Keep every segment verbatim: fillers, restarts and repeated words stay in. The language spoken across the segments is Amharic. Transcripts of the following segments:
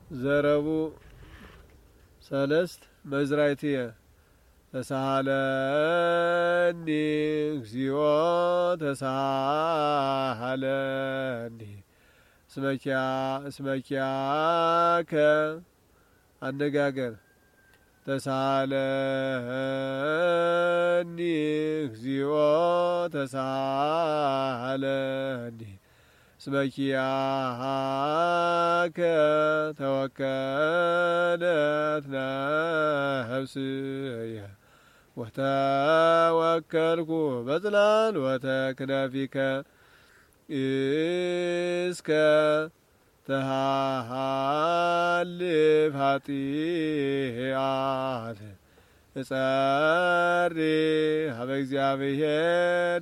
ዘረቡ ሰለስት መዝራይትየ ተሳሃለኒ እግዚኦ ተሳሃለኒ ስመኪያ ስመኪያከ አነጋገር ተሳሃለኒ እግዚኦ ተሳሃለኒ ስመኪያከ ተወከለት ነፍስየ ወተወከልኩ በጽላል ወተክነፊከ እስከ ተሃልፍ ኃጢአት እጸሪ ሀበ እግዚአብሔር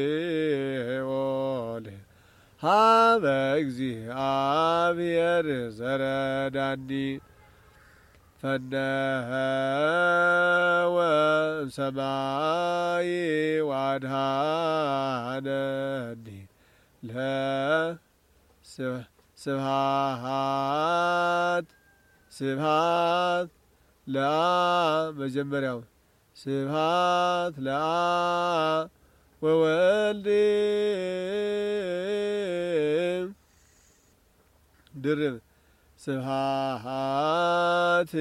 ልዑል ሀበ እግዚአብሔር ዘረዳኒ ፈነወ እምሰማይ ወአድኀነኒ ለስብሐት ስብሐት ለአብ መጀመሪያው ስብሐት ለአብ ወወልድ ድርብ ስብሐት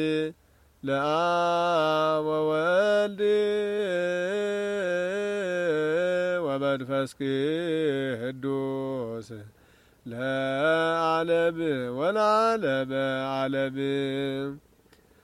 ለአብ ወወልድ ወመንፈስ ቅዱስ ለዓለም ወለዓለመ ዓለም